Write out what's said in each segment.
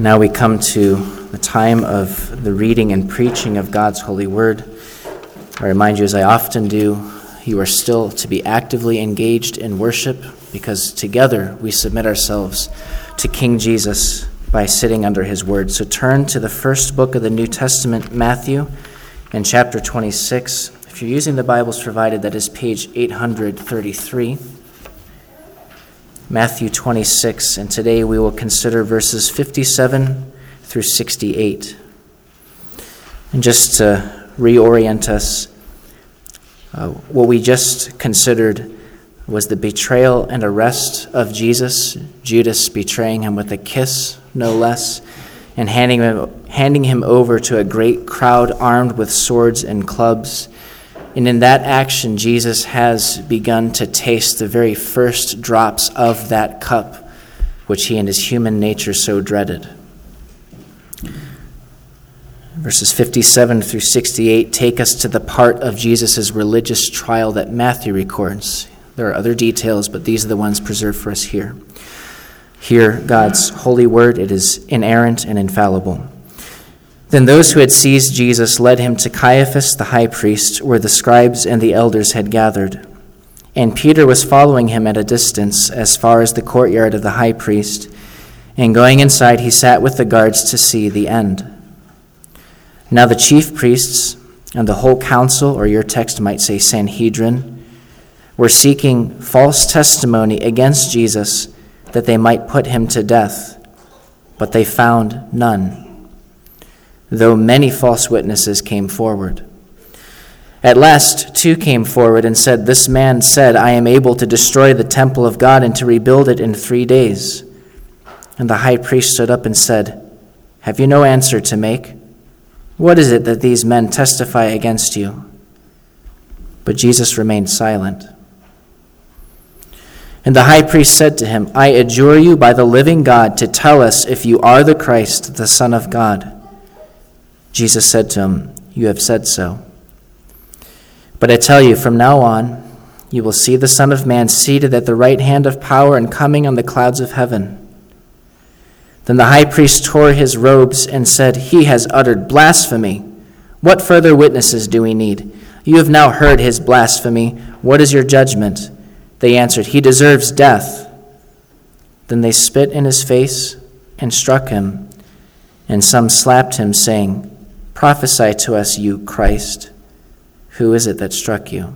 And now we come to the time of the reading and preaching of God's holy word. I remind you, as I often do, you are still to be actively engaged in worship, because together we submit ourselves to King Jesus by sitting under his word. So turn to the first book of the New Testament, Matthew, and chapter 26. If you're using the Bibles provided, that is page 833. Matthew 26, and today we will consider verses 57 through 68. And just to reorient us, what we just considered was the betrayal and arrest of Jesus, Judas betraying him with a kiss, no less, and handing him over to a great crowd armed with swords and clubs. And in that action, Jesus has begun to taste the very first drops of that cup, which he in his human nature so dreaded. Verses 57 through 68 take us to the part of Jesus' religious trial that Matthew records. There are other details, but these are the ones preserved for us here. Hear God's holy word. It is inerrant and infallible. Then those who had seized Jesus led him to Caiaphas the high priest, where the scribes and the elders had gathered. And Peter was following him at a distance as far as the courtyard of the high priest. And going inside, he sat with the guards to see the end. Now the chief priests and the whole council, or your text might say Sanhedrin, were seeking false testimony against Jesus that they might put him to death. But they found none, though many false witnesses came forward. At last, two came forward and said, "This man said, 'I am able to destroy the temple of God and to rebuild it in 3 days.'" And the high priest stood up and said, "Have you no answer to make? What is it that these men testify against you?" But Jesus remained silent. And the high priest said to him, "I adjure you by the living God to tell us if you are the Christ, the Son of God." Jesus said to him, "You have said so. But I tell you, from now on, you will see the Son of Man seated at the right hand of power and coming on the clouds of heaven." Then the high priest tore his robes and said, "He has uttered blasphemy. What further witnesses do we need? You have now heard his blasphemy. What is your judgment?" They answered, "He deserves death." Then they spit in his face and struck him, and some slapped him, saying, "Prophesy to us, you Christ. Who is it that struck you?"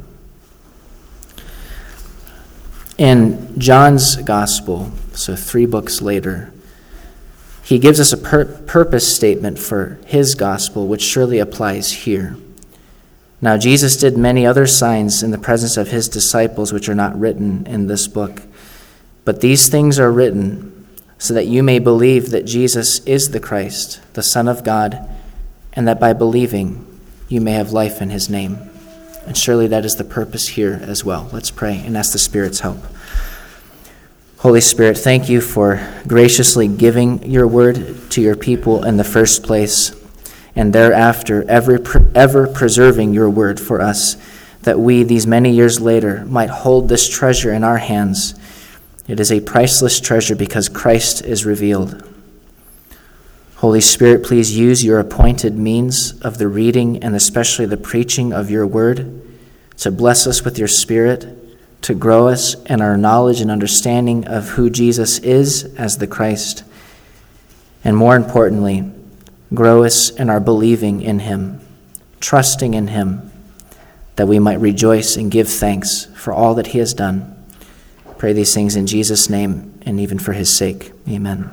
In John's gospel, so 3 books later, he gives us a purpose statement for his gospel, which surely applies here. Now, Jesus did many other signs in the presence of his disciples, which are not written in this book. But these things are written so that you may believe that Jesus is the Christ, the Son of God, and that by believing you may have life in his name. And surely that is the purpose here as well. Let's pray and ask the Spirit's help. Holy Spirit, thank you for graciously giving your word to your people in the first place, and thereafter ever preserving your word for us, that we, these many years later, might hold this treasure in our hands. It is a priceless treasure because Christ is revealed. Holy Spirit, please use your appointed means of the reading and especially the preaching of your word to bless us with your Spirit, to grow us in our knowledge and understanding of who Jesus is as the Christ, and more importantly, grow us in our believing in him, trusting in him, that we might rejoice and give thanks for all that he has done. Pray these things in Jesus' name and even for his sake. Amen.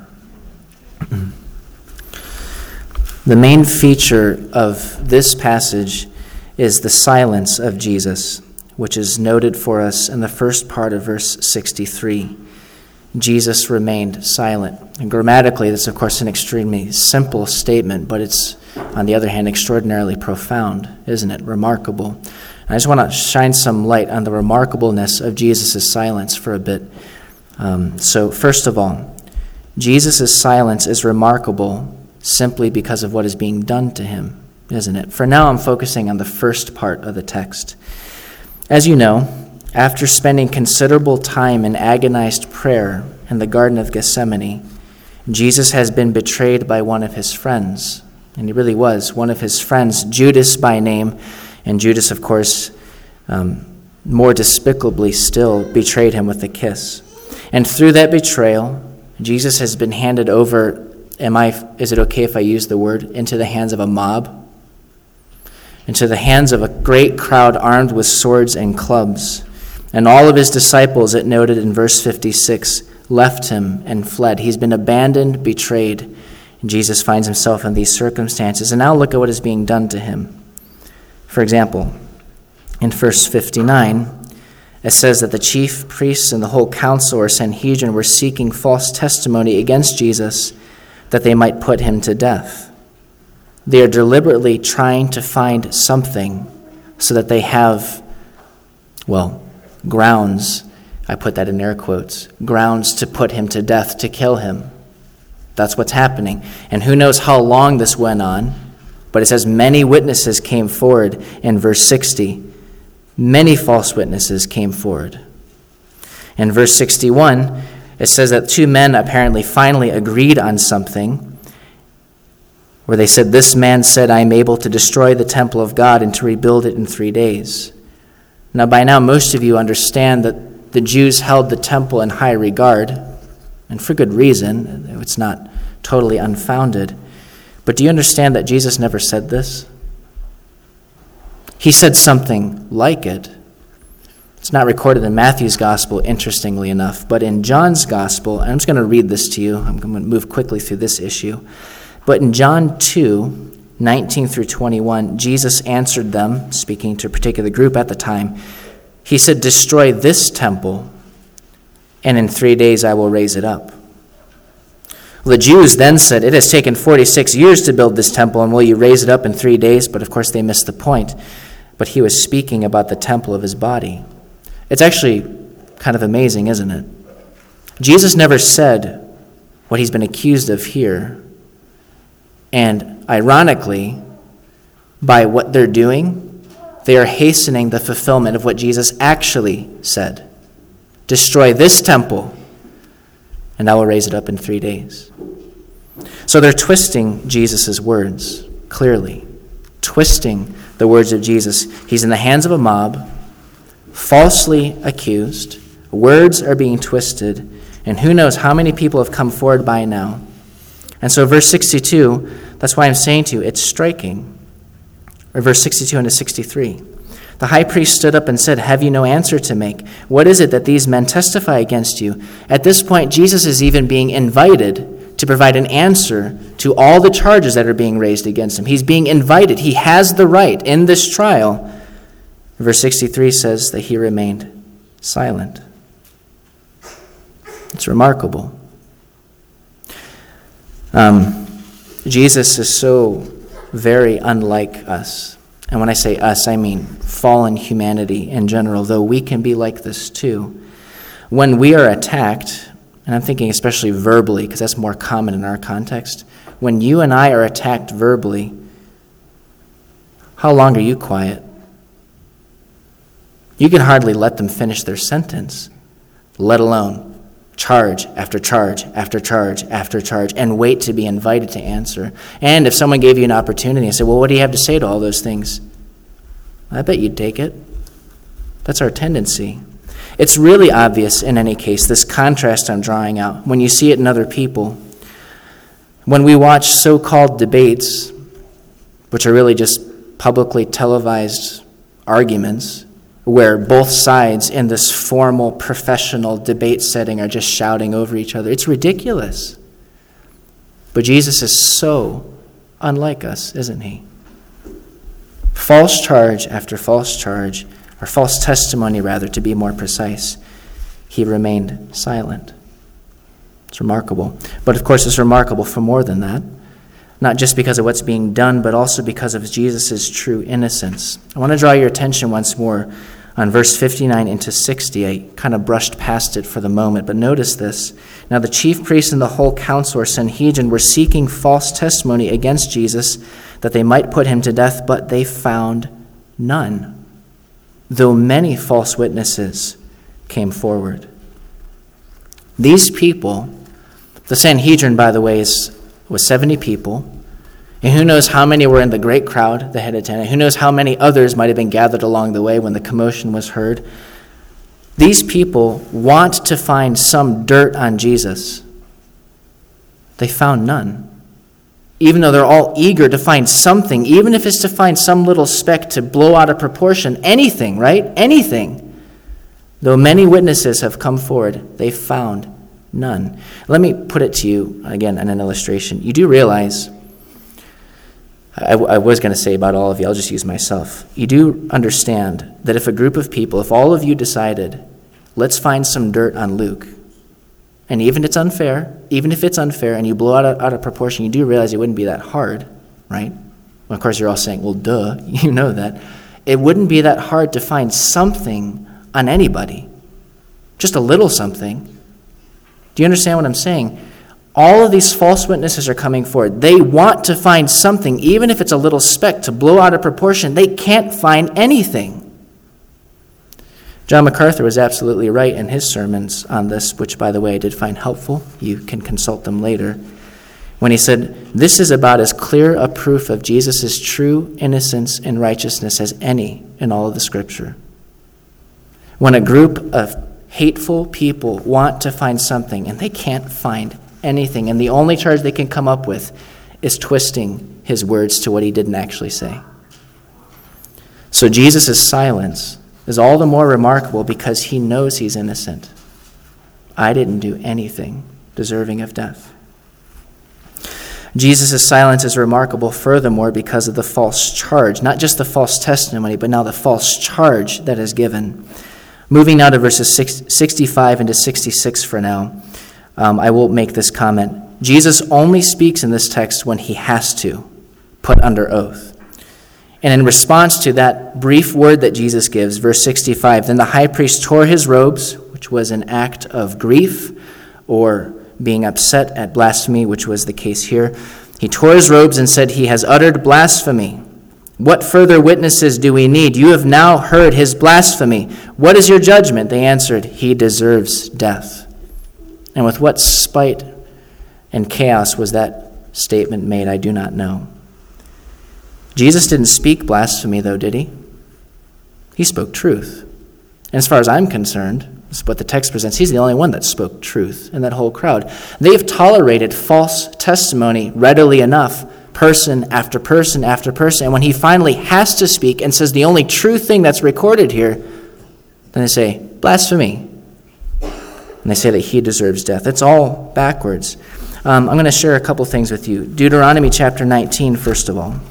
The main feature of this passage is the silence of Jesus, which is noted for us in the first part of verse 63. Jesus remained silent. And grammatically, this is, of course, an extremely simple statement, but it's, on the other hand, extraordinarily profound, isn't it? Remarkable. And I just want to shine some light on the remarkableness of Jesus' silence for a bit. So, first of all, Jesus' silence is remarkable simply because of what is being done to him, isn't it? For now, I'm focusing on the first part of the text. As you know, after spending considerable time in agonized prayer in the Garden of Gethsemane, Jesus has been betrayed by one of his friends. And he really was one of his friends, Judas by name. And Judas, of course, more despicably still, betrayed him with a kiss. And through that betrayal, Jesus has been handed over, is it okay if I use the word, into the hands of a mob? Into the hands of a great crowd armed with swords and clubs. And all of his disciples, it noted in verse 56, left him and fled. He's been abandoned, betrayed. And Jesus finds himself in these circumstances. And now look at what is being done to him. For example, in verse 59, it says that the chief priests and the whole council or Sanhedrin were seeking false testimony against Jesus that they might put him to death. They are deliberately trying to find something so that they have, grounds, I put that in air quotes, grounds to put him to death, to kill him. That's what's happening. And who knows how long this went on, but it says many witnesses came forward in verse 60. Many false witnesses came forward. In verse 61, it says that two men apparently finally agreed on something where they said, this man said, I am able to destroy the temple of God and to rebuild it in 3 days. Now, by now, most of you understand that the Jews held the temple in high regard, and for good reason. It's not totally unfounded. But do you understand that Jesus never said this? He said something like it. It's not recorded in Matthew's gospel, interestingly enough, but in John's gospel, and I'm just going to read this to you. I'm going to move quickly through this issue. But in John 2, 19 through 21, Jesus answered them, speaking to a particular group at the time. He said, destroy this temple, and in 3 days I will raise it up. Well, the Jews then said, it has taken 46 years to build this temple, and will you raise it up in 3 days? But of course they missed the point. But he was speaking about the temple of his body. It's actually kind of amazing, isn't it? Jesus never said what he's been accused of here. And ironically, by what they're doing, they are hastening the fulfillment of what Jesus actually said. Destroy this temple, and I will raise it up in 3 days. So they're twisting Jesus' words, clearly. Twisting the words of Jesus. He's in the hands of a mob, falsely accused. Words are being twisted, and who knows how many people have come forward by now. And so verse 62, that's why I'm saying to you, it's striking. Or verse 62 into 63. The high priest stood up and said, have you no answer to make? What is it that these men testify against you? At this point, Jesus is even being invited to provide an answer to all the charges that are being raised against him. He's being invited. He has the right in this trial. Verse 63 says that he remained silent. It's remarkable. Jesus is so very unlike us. And when I say us, I mean fallen humanity in general, though we can be like this too. When we are attacked, and I'm thinking especially verbally, because that's more common in our context, when you and I are attacked verbally, how long are you quiet? You can hardly let them finish their sentence, let alone charge after charge after charge after charge, and wait to be invited to answer. And if someone gave you an opportunity and said, well, what do you have to say to all those things? I bet you'd take it. That's our tendency. It's really obvious in any case, this contrast I'm drawing out, when you see it in other people. When we watch so-called debates, which are really just publicly televised arguments, where both sides in this formal, professional debate setting are just shouting over each other. It's ridiculous. But Jesus is so unlike us, isn't he? False charge after false charge, or false testimony rather, to be more precise, he remained silent. It's remarkable. But of course it's remarkable for more than that. Not just because of what's being done, but also because of Jesus' true innocence. I want to draw your attention once more on verse 59 into 60. I kind of brushed past it for the moment, but notice this. Now the chief priests and the whole council or Sanhedrin were seeking false testimony against Jesus that they might put him to death, but they found none, though many false witnesses came forward. These people, The Sanhedrin, by the way, was 70 people. And who knows how many were in the great crowd, the head of 10. Who knows how many others might have been gathered along the way when the commotion was heard. These people want to find some dirt on Jesus. They found none. Even though they're all eager to find something, even if it's to find some little speck to blow out of proportion, anything, right? Anything. Though many witnesses have come forward, they found none. Let me put it to you, again, in an illustration. You do realize, I was going to say about all of you, I'll just use myself. You do understand that if a group of people, if all of you decided, let's find some dirt on Luke, and even if it's unfair, and you blow it out of proportion, you do realize it wouldn't be that hard, right? Well, of course, you're all saying, well, duh, you know that. It wouldn't be that hard to find something on anybody, just a little something. Do you understand what I'm saying? All of these false witnesses are coming forward. They want to find something, even if it's a little speck, to blow out of proportion. They can't find anything. John MacArthur was absolutely right in his sermons on this, which, by the way, I did find helpful. You can consult them later. When he said, this is about as clear a proof of Jesus' true innocence and righteousness as any in all of the Scripture. When a group of hateful people want to find something and they can't find anything, and the only charge they can come up with is twisting his words to what he didn't actually say. So Jesus' silence is all the more remarkable because he knows he's innocent. I didn't do anything deserving of death. Jesus' silence is remarkable furthermore because of the false charge, not just the false testimony, but now the false charge that is given. Moving now to verses 65 into 66 for now, I will make this comment. Jesus only speaks in this text when he has to, put under oath. And in response to that brief word that Jesus gives, verse 65, then the high priest tore his robes, which was an act of grief or being upset at blasphemy, which was the case here. He tore his robes and said, he has uttered blasphemy. What further witnesses do we need? You have now heard his blasphemy. What is your judgment? They answered, he deserves death. And with what spite and chaos was that statement made? I do not know. Jesus didn't speak blasphemy, though, did he? He spoke truth. And as far as I'm concerned, this is what the text presents, he's the only one that spoke truth in that whole crowd. They've tolerated false testimony readily enough, person after person after person. And when he finally has to speak and says the only true thing that's recorded here, then they say, blasphemy. And they say that he deserves death. It's all backwards. I'm going to share a couple things with you. Deuteronomy chapter 19, first of all.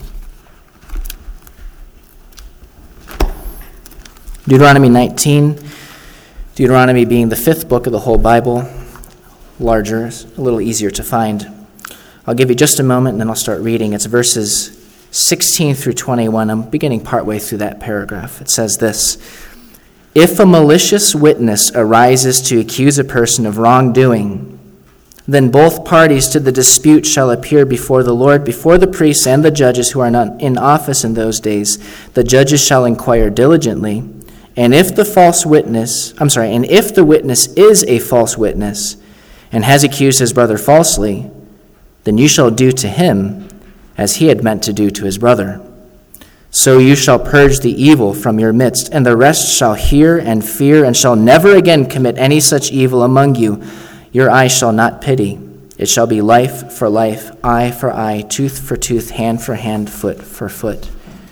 Deuteronomy 19, Deuteronomy being the fifth book of the whole Bible, larger, a little easier to find. I'll give you just a moment and then I'll start reading. It's verses 16 through 21. I'm beginning partway through that paragraph. It says this, if a malicious witness arises to accuse a person of wrongdoing, then both parties to the dispute shall appear before the Lord, before the priests and the judges who are not in office in those days. The judges shall inquire diligently. And if the witness is a false witness and has accused his brother falsely, then you shall do to him as he had meant to do to his brother. So you shall purge the evil from your midst, and the rest shall hear and fear and shall never again commit any such evil among you. Your eye shall not pity. It shall be life for life, eye for eye, tooth for tooth, hand for hand, foot for foot.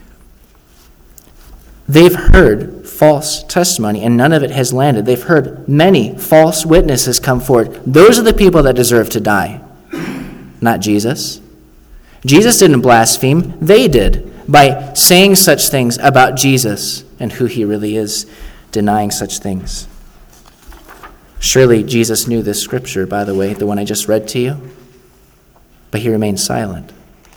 They've heard false testimony, and none of it has landed. They've heard many false witnesses come forward. Those are the people that deserve to die, not Jesus. Jesus didn't blaspheme. They did by saying such things about Jesus and who he really is, denying such things. Surely Jesus knew this scripture, by the way, the one I just read to you, but he remained silent.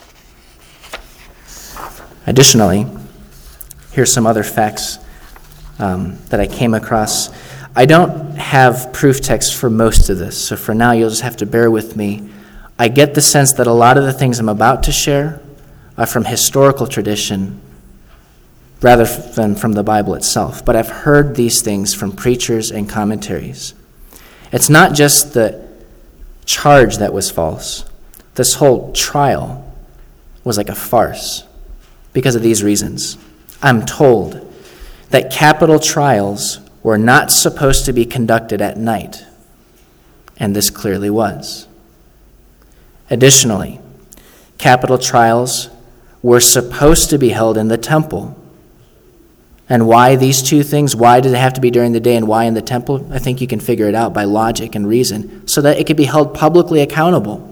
Additionally, here's some other facts that I came across. I don't have proof text for most of this, so for now you'll just have to bear with me. I get the sense that a lot of the things I'm about to share are from historical tradition rather than from the Bible itself, but I've heard these things from preachers and commentaries. It's not just the charge that was false. This whole trial was like a farce because of these reasons. I'm told that capital trials were not supposed to be conducted at night, and this clearly was. Additionally, capital trials were supposed to be held in the temple. And why these two things? Why did it have to be during the day and why in the temple? I think you can figure it out by logic and reason, so that it could be held publicly accountable.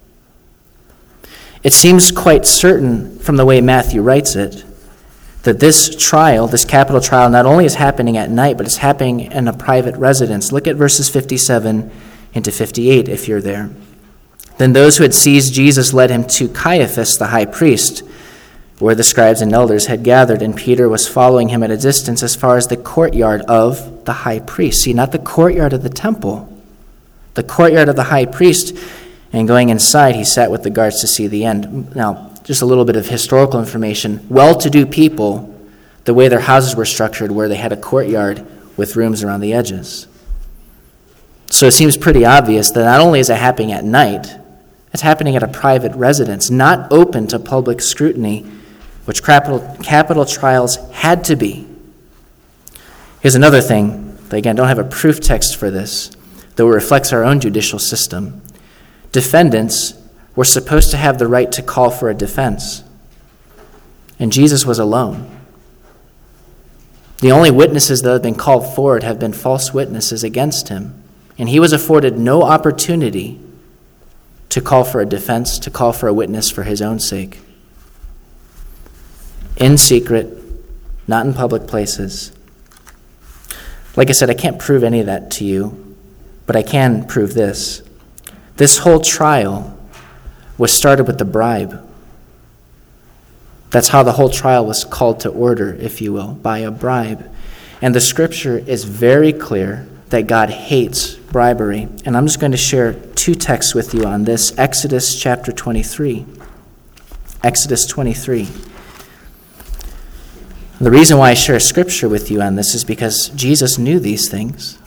It seems quite certain from the way Matthew writes it that this trial, this capital trial, not only is happening at night, but it's happening in a private residence. Look at verses 57 into 58 if you're there. Then those who had seized Jesus led him to Caiaphas, the high priest, where the scribes and elders had gathered, and Peter was following him at a distance as far as the courtyard of the high priest. See, not the courtyard of the temple, the courtyard of the high priest. And going inside, he sat with the guards to see the end. Now, just a little bit of historical information. Well-to-do people, the way their houses were structured, where they had a courtyard with rooms around the edges. So it seems pretty obvious that not only is it happening at night, it's happening at a private residence, not open to public scrutiny, which capital trials had to be. Here's another thing. Again, don't have a proof text for this, though it reflects our own judicial system. Defendants were supposed to have the right to call for a defense, and Jesus was alone. The only witnesses that have been called forward have been false witnesses against him, and he was afforded no opportunity to call for a defense, to call for a witness for his own sake. In secret, not in public places. Like I said, I can't prove any of that to you, but I can prove this. This whole trial was started with the bribe. That's how the whole trial was called to order, if you will, by a bribe. And the scripture is very clear that God hates bribery. And I'm just going to share two texts with you on this. Exodus chapter 23. Exodus 23. The reason why I share scripture with you on this is because Jesus knew these things.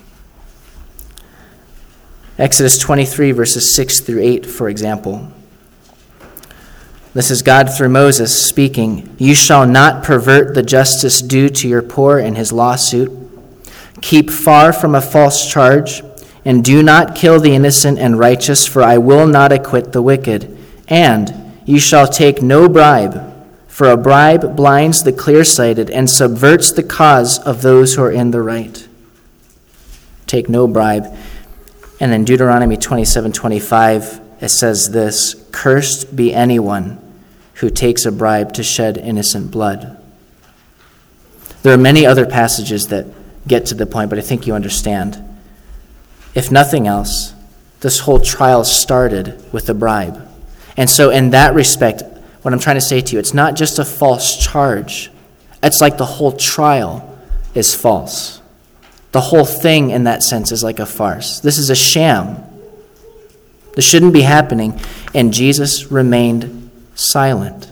Exodus 23, verses 6 through 8, for example. This is God through Moses speaking. You shall not pervert the justice due to your poor in his lawsuit. Keep far from a false charge, and do not kill the innocent and righteous, for I will not acquit the wicked. And you shall take no bribe, for a bribe blinds the clear-sighted and subverts the cause of those who are in the right. Take no bribe. And then Deuteronomy 27:25, it says this, cursed be anyone who takes a bribe to shed innocent blood. There are many other passages that get to the point, but I think you understand. If nothing else, this whole trial started with a bribe. And so in that respect, what I'm trying to say to you, it's not just a false charge. It's like the whole trial is false. The whole thing in that sense is like a farce. This is a sham. This shouldn't be happening. And Jesus remained silent.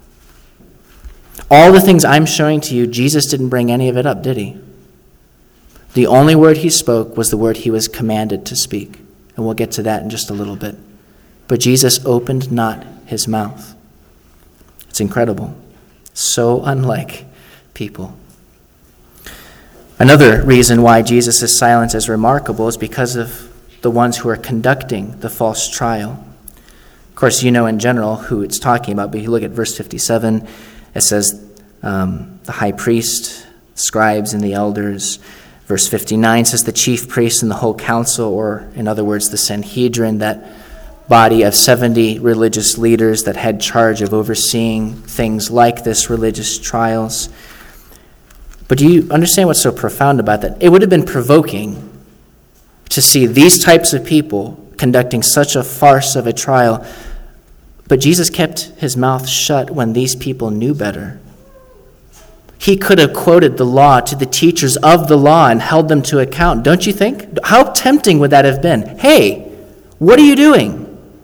All the things I'm showing to you, Jesus didn't bring any of it up, did he? The only word he spoke was the word he was commanded to speak. And we'll get to that in just a little bit. But Jesus opened not his mouth. It's incredible. So unlike people. Another reason why Jesus' silence is remarkable is because of the ones who are conducting the false trial. Of course, you know in general who it's talking about, but if you look at verse 57, it says the high priest, scribes, and the elders. Verse 59 says the chief priest and the whole council, or in other words, the Sanhedrin, that body of 70 religious leaders that had charge of overseeing things like this, religious trials. But do you understand what's so profound about that? It would have been provoking to see these types of people conducting such a farce of a trial, but Jesus kept his mouth shut when these people knew better. He could have quoted the law to the teachers of the law and held them to account, don't you think? How tempting would that have been? Hey, what are you doing?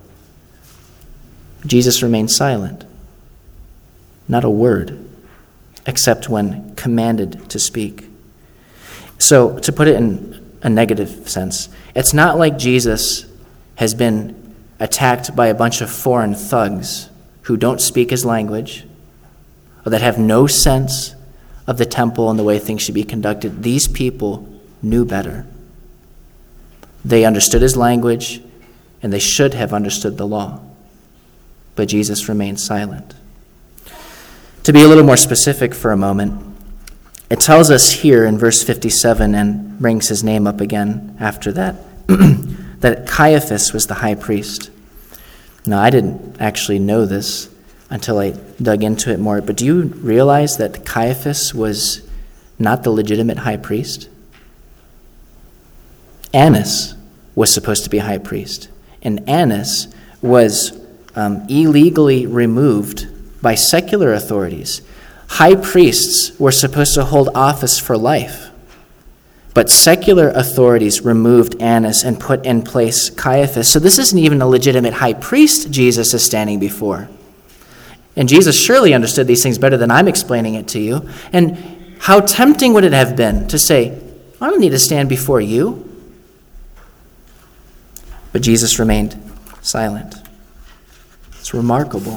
Jesus remained silent. Not a word, except when commanded to speak. So, to put it in a negative sense, it's not like Jesus has been attacked by a bunch of foreign thugs who don't speak his language, or that have no sense of the temple and the way things should be conducted, these people knew better. They understood his language, and they should have understood the law. But Jesus remained silent. To be a little more specific for a moment, it tells us here in verse 57, and brings his name up again after that, that Caiaphas was the high priest. Now, I didn't actually know this until I dug into it more, but do you realize that Caiaphas was not the legitimate high priest? Annas was supposed to be high priest, and Annas was illegally removed by secular authorities. High priests were supposed to hold office for life, but secular authorities removed Annas and put in place Caiaphas. So this isn't even a legitimate high priest Jesus is standing before. And Jesus surely understood these things better than I'm explaining it to you. And how tempting would it have been to say, I don't need to stand before you. But Jesus remained silent. It's remarkable.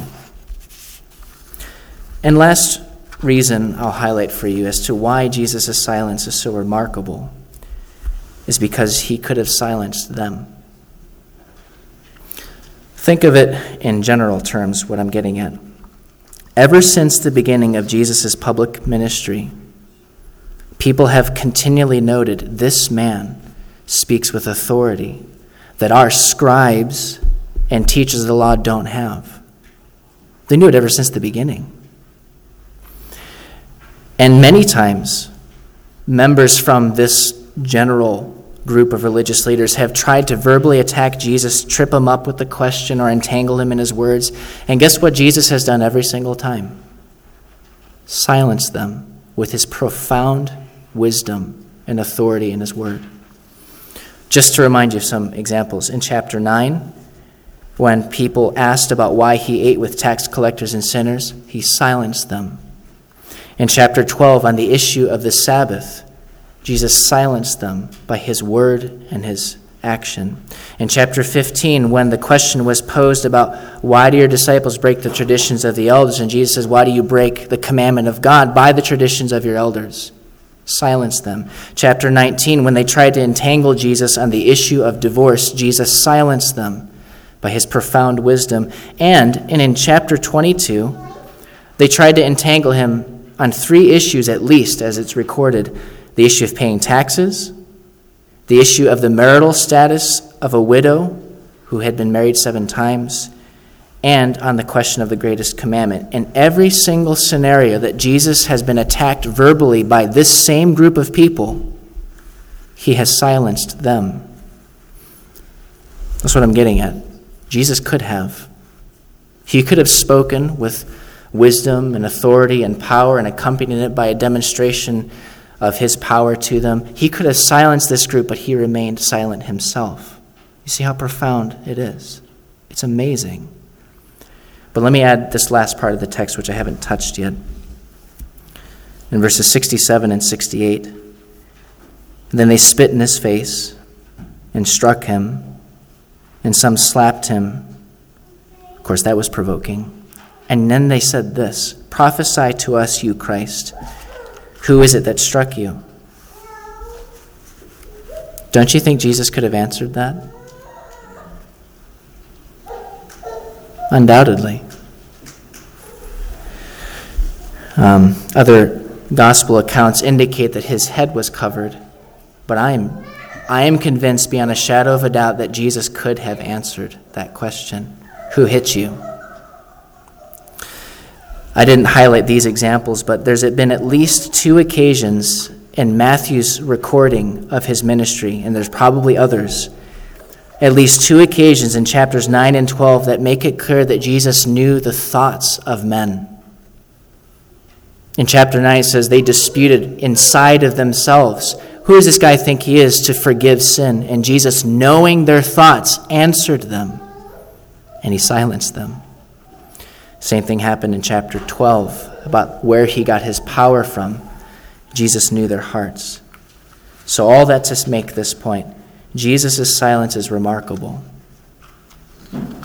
And last reason I'll highlight for you as to why Jesus' silence is so remarkable is because he could have silenced them. Think of it in general terms, what I'm getting at. Ever since the beginning of Jesus' public ministry, people have continually noted this man speaks with authority that our scribes and teachers of the law don't have. They knew it ever since the beginning. And many times, members from this general group of religious leaders have tried to verbally attack Jesus, trip him up with a question, or entangle him in his words. And guess what Jesus has done every single time? Silence them with his profound wisdom and authority in his word. Just to remind you of some examples, in chapter 9, when people asked about why he ate with tax collectors and sinners, he silenced them. In chapter 12, on the issue of the Sabbath, Jesus silenced them by his word and his action. In chapter 15, when the question was posed about why do your disciples break the traditions of the elders, and Jesus says, why do you break the commandment of God by the traditions of your elders? Silence them. Chapter 19, when they tried to entangle Jesus on the issue of divorce, Jesus silenced them by his profound wisdom. And in chapter 22, they tried to entangle him on 3 issues at least, as it's recorded: the issue of paying taxes, the issue of the marital status of a widow who had been married 7 times, and on the question of the greatest commandment. In every single scenario that Jesus has been attacked verbally by this same group of people, he has silenced them. That's what I'm getting at. Jesus could have. He could have spoken with wisdom and authority and power and accompanied it by a demonstration of his power to them. He could have silenced this group, but he remained silent himself. You see how profound it is? It's amazing. But let me add this last part of the text, which I haven't touched yet. In verses 67 and 68, then they spit in his face and struck him, and some slapped him. Of course, that was provoking. And then they said this, prophesy to us, you Christ. Who is it that struck you? Don't you think Jesus could have answered that? Undoubtedly. Other gospel accounts indicate that his head was covered, but I am convinced beyond a shadow of a doubt that Jesus could have answered that question. Who hit you? I didn't highlight these examples, but there's been at least 2 occasions in Matthew's recording of his ministry, and there's probably others, at least 2 occasions in chapters 9 and 12 that make it clear that Jesus knew the thoughts of men. In chapter 9 it says they disputed inside of themselves, who does this guy think he is to forgive sin? And Jesus, knowing their thoughts, answered them, and he silenced them. Same thing happened in chapter 12 about where he got his power from. Jesus knew their hearts. So all that to make this point, Jesus' silence is remarkable.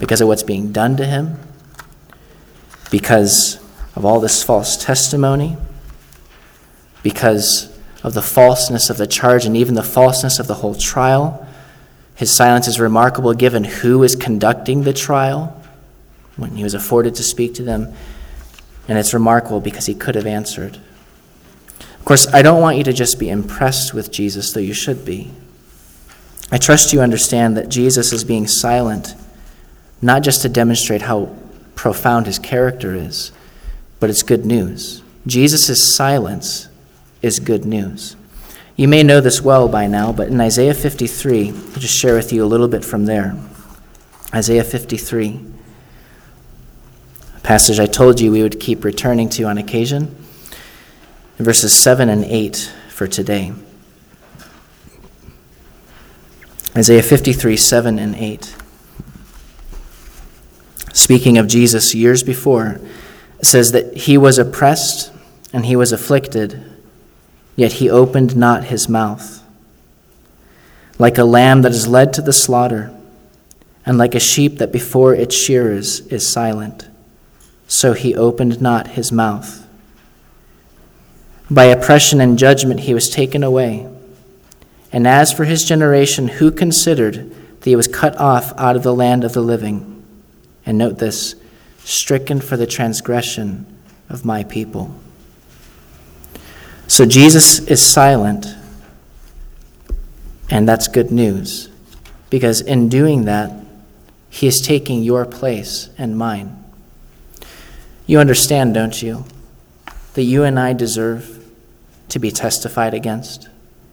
because of what's being done to him, because of all this false testimony, because of the falseness of the charge and even the falseness of the whole trial. His silence is remarkable given who is conducting the trial when he was afforded to speak to them. And it's remarkable because he could have answered. Of course, I don't want you to just be impressed with Jesus, though you should be. I trust you understand that Jesus is being silent, not just to demonstrate how profound his character is, but it's good news. Jesus' silence is good news. You may know this well by now, but in Isaiah 53, I'll just share with you a little bit from there. Isaiah 53, a passage I told you we would keep returning to on occasion, verses 7 and 8 for today. Isaiah 53, 7 and 8. Speaking of Jesus years before, it says that he was oppressed and he was afflicted, yet he opened not his mouth. Like a lamb that is led to the slaughter, and like a sheep that before its shearers is silent, so he opened not his mouth. By oppression and judgment he was taken away. And as for his generation, who considered that he was cut off out of the land of the living? And note this, stricken for the transgression of my people. So Jesus is silent, and that's good news, because in doing that, he is taking your place and mine. You understand, don't you, that you and I deserve to be testified against?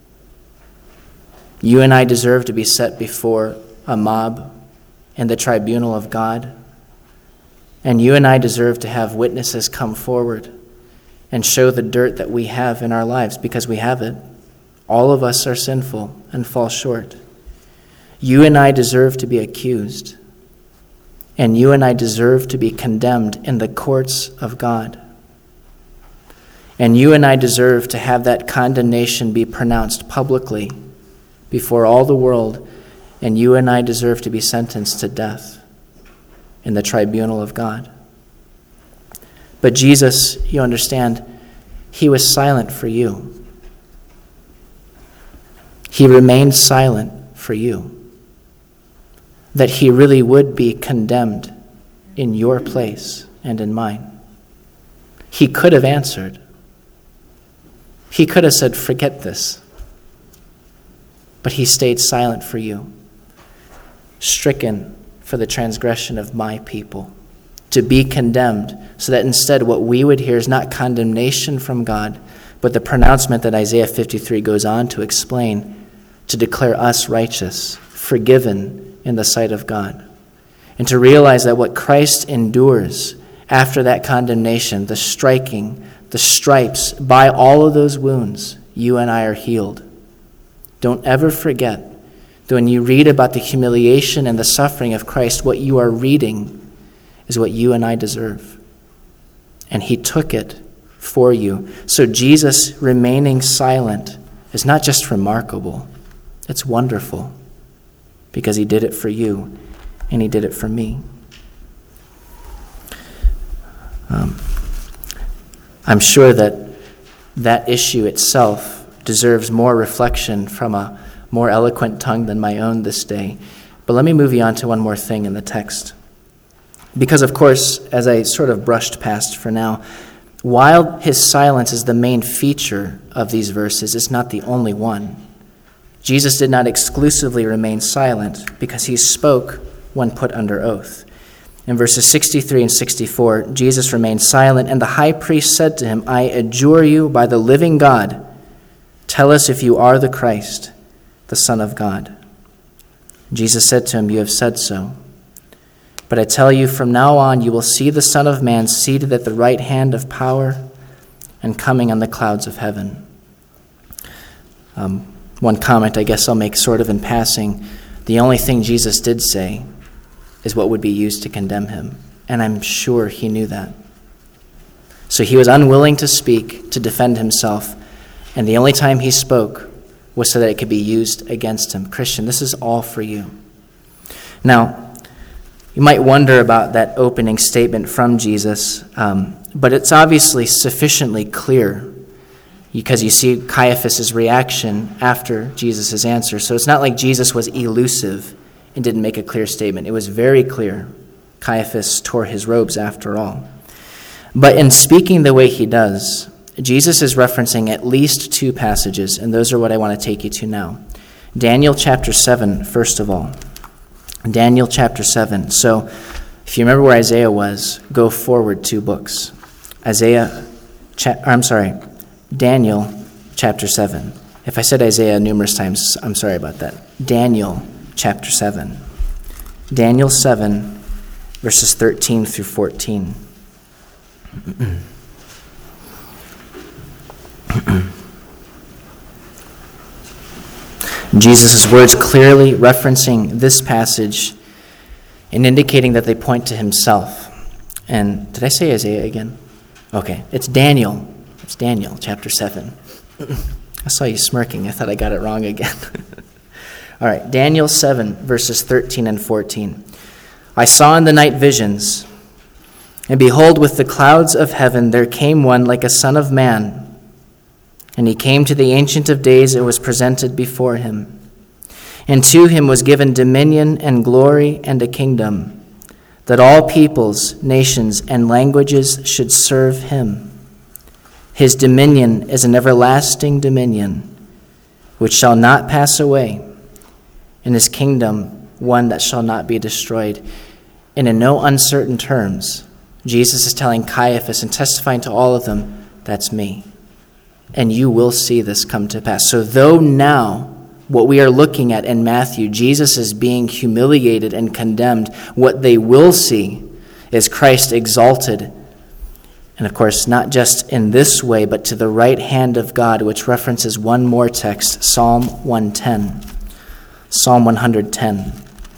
You and I deserve to be set before a mob in the tribunal of God, and you and I deserve to have witnesses come forward and show the dirt that we have in our lives, because we have it. All of us are sinful and fall short. You and I deserve to be accused, and you and I deserve to be condemned in the courts of God. And you and I deserve to have that condemnation be pronounced publicly before all the world, and you and I deserve to be sentenced to death in the tribunal of God. But Jesus, you understand, he was silent for you. He remained silent for you. That he really would be condemned in your place and in mine. He could have answered. He could have said, forget this. But he stayed silent for you, stricken for the transgression of my people, to be condemned, so that instead what we would hear is not condemnation from God, but the pronouncement that Isaiah 53 goes on to explain, to declare us righteous, forgiven in the sight of God. And to realize that what Christ endures after that condemnation, the striking, the stripes, by all of those wounds, you and I are healed. Don't ever forget that when you read about the humiliation and the suffering of Christ, what you are reading is what you and I deserve. And he took it for you. So Jesus remaining silent is not just remarkable, it's wonderful, because he did it for you and he did it for me. I'm sure that issue itself deserves more reflection from a more eloquent tongue than my own this day. But let me move you on to one more thing in the text. Because, of course, as I sort of brushed past for now, while his silence is the main feature of these verses, it's not the only one. Jesus did not exclusively remain silent because he spoke when put under oath. In verses 63 and 64, Jesus remained silent, and the high priest said to him, I adjure you by the living God, tell us if you are the Christ, the Son of God. Jesus said to him, you have said so. But I tell you, from now on you will see the Son of Man seated at the right hand of power and coming on the clouds of heaven. One comment I guess I'll make sort of in passing. The only thing Jesus did say is what would be used to condemn him. And I'm sure he knew that. So he was unwilling to speak, to defend himself. And the only time he spoke was so that it could be used against him. Christian, this is all for you. Now, You might wonder about that opening statement from Jesus, but it's obviously sufficiently clear because you see Caiaphas' reaction after Jesus' answer. So it's not like Jesus was elusive and didn't make a clear statement. It was very clear. Caiaphas tore his robes after all. But in speaking the way he does, Jesus is referencing at least two passages, and those are what I want to take you to now. Daniel chapter 7, first of all. Daniel chapter 7. So if you remember where Isaiah was, go forward 2 books. Daniel chapter 7. If I said Isaiah numerous times, I'm sorry about that. Daniel chapter 7. Daniel 7, verses 13 through 14. Jesus' words clearly referencing this passage and indicating that they point to himself. And did I say Isaiah again? Okay, it's Daniel. It's Daniel, chapter 7. I saw you smirking. I thought I got it wrong again. All right, Daniel 7, verses 13 and 14. I saw in the night visions, and behold, with the clouds of heaven there came one like a son of man. And he came to the Ancient of Days and was presented before him. And to him was given dominion and glory and a kingdom, that all peoples, nations, and languages should serve him. His dominion is an everlasting dominion, which shall not pass away, and his kingdom one that shall not be destroyed. And in no uncertain terms, Jesus is telling Caiaphas and testifying to all of them, that's me. And you will see this come to pass. So though now, what we are looking at in Matthew, Jesus is being humiliated and condemned, what they will see is Christ exalted. And of course, not just in this way, but to the right hand of God, which references one more text, Psalm 110. Psalm 110.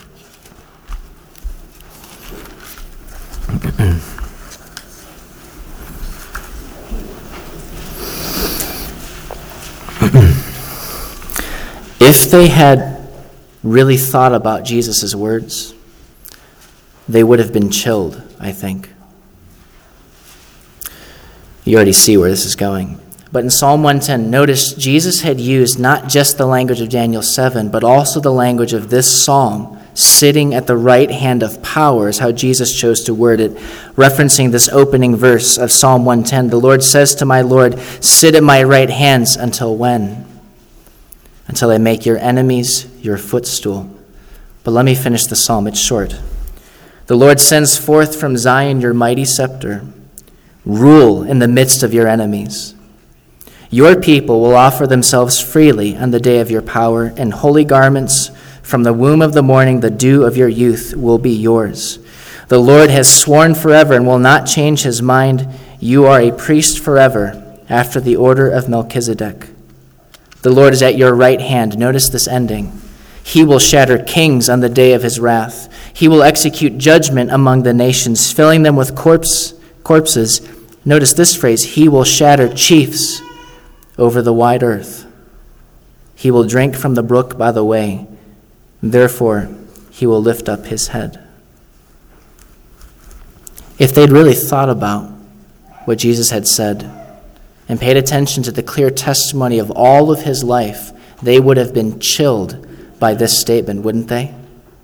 If they had really thought about Jesus' words, they would have been chilled, I think. You already see where this is going. But in Psalm 110, notice Jesus had used not just the language of Daniel 7, but also the language of this psalm, sitting at the right hand of power, is how Jesus chose to word it, referencing this opening verse of Psalm 110. The Lord says to my Lord, sit at my right hands until when? Until I make your enemies your footstool. But let me finish the psalm. It's short. The Lord sends forth from Zion your mighty scepter. Rule in the midst of your enemies. Your people will offer themselves freely on the day of your power, and holy garments from the womb of the morning, the dew of your youth will be yours. The Lord has sworn forever and will not change his mind. You are a priest forever, after the order of Melchizedek. The Lord is at your right hand. Notice this ending. He will shatter kings on the day of his wrath. He will execute judgment among the nations, filling them with corpses. Notice this phrase. He will shatter chiefs over the wide earth. He will drink from the brook by the way. Therefore, he will lift up his head. If they'd really thought about what Jesus had said and paid attention to the clear testimony of all of his life, they would have been chilled by this statement, wouldn't they?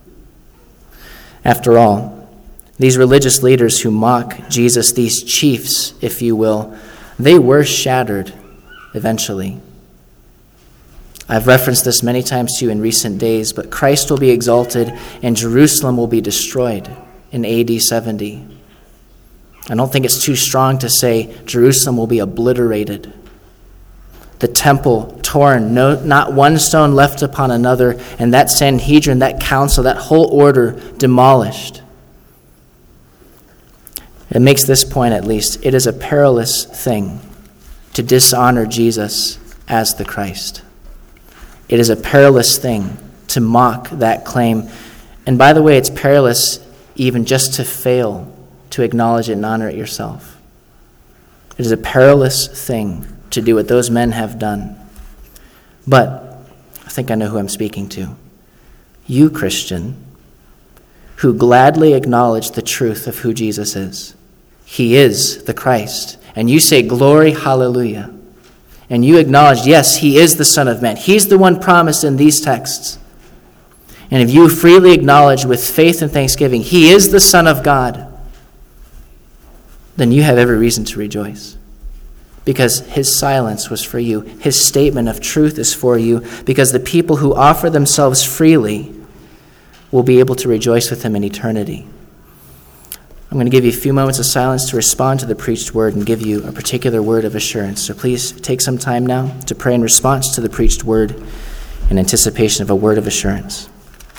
After all, these religious leaders who mock Jesus, these chiefs, if you will, they were shattered eventually. I've referenced this many times to you in recent days, but Christ will be exalted and Jerusalem will be destroyed in AD 70. I don't think it's too strong to say Jerusalem will be obliterated. The temple torn, not one stone left upon another, and that Sanhedrin, that council, that whole order demolished. It makes this point at least. It is a perilous thing to dishonor Jesus as the Christ. It is a perilous thing to mock that claim. And by the way, it's perilous even just to fail to acknowledge it and honor it yourself. It is a perilous thing to do what those men have done. But I think I know who I'm speaking to. You, Christian, who gladly acknowledge the truth of who Jesus is. He is the Christ. And you say, glory, hallelujah. And you acknowledge, yes, he is the Son of Man. He's the one promised in these texts. And if you freely acknowledge with faith and thanksgiving, he is the Son of God, then you have every reason to rejoice. Because his silence was for you. His statement of truth is for you. Because the people who offer themselves freely will be able to rejoice with him in eternity. I'm going to give you a few moments of silence to respond to the preached word and give you a particular word of assurance. So please take some time now to pray in response to the preached word in anticipation of a word of assurance.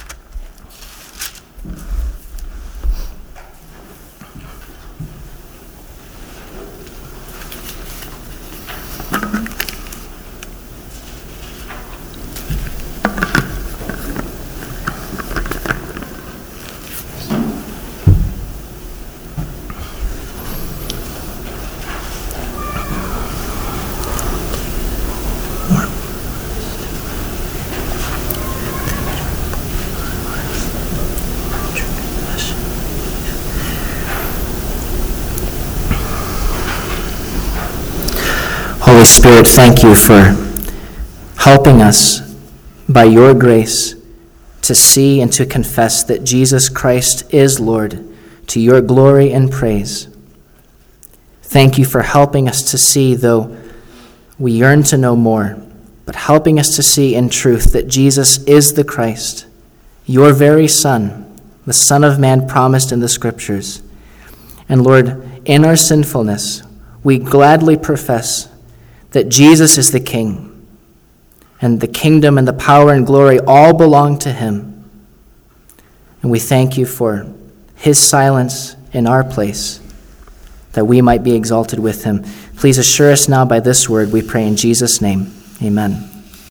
Holy Spirit, thank you for helping us by your grace to see and to confess that Jesus Christ is Lord, to your glory and praise. Thank you for helping us to see, though we yearn to know more, but helping us to see in truth that Jesus is the Christ, your very Son, the Son of Man promised in the Scriptures. And Lord, in our sinfulness, we gladly profess that Jesus is the King, and the kingdom and the power and glory all belong to him. And we thank you for his silence in our place, that we might be exalted with him. Please assure us now by this word, we pray in Jesus' name. Amen.